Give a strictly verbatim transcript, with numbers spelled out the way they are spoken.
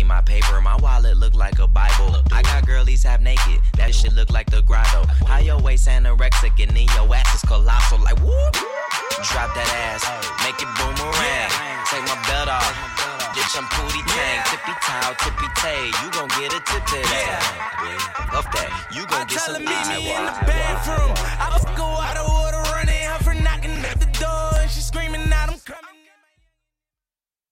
me my paper. My wallet look like a Bible. I got girlies half naked. That shit look like the grotto. How your waist anorexic and then your ass is colossal. Like whoop. Drop that ass. Make it boomerang. Take my belt off. Get some booty tang. Tippy toe, tippy tay. You gon' get a tip to that. Off that. You gon' get some eye.